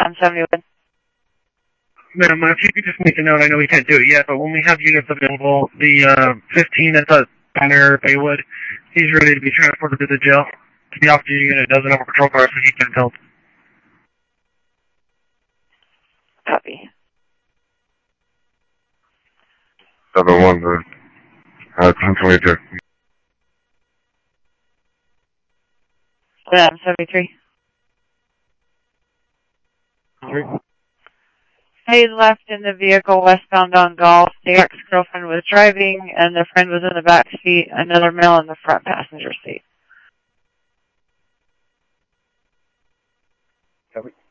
Adam 71. Ma'am, if you could just make a note, I know we can't do it yet, but when we have units available, the 15 that's at Banner Baywood, he's ready to be transported to the jail. To the officer unit doesn't have a patrol car, so he can help. Copy. 7-1, 1022. Adam 73. He left in the vehicle westbound on Golf. The ex-girlfriend was driving, and the friend was in the back seat, another male in the front passenger seat. Copy.